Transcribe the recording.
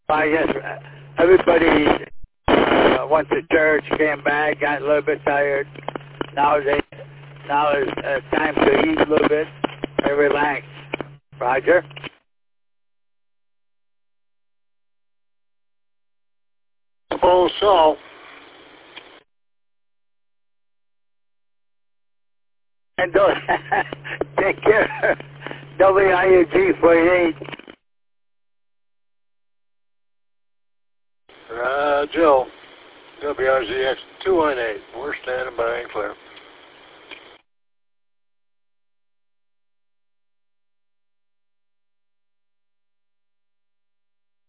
I guess everybody went to church, came back, got a little bit tired. Now it's time to eat a little bit and relax. Roger? Suppose so. And don't take care. WIUG 48. Joe, WRZX 218. We're standing by and clear.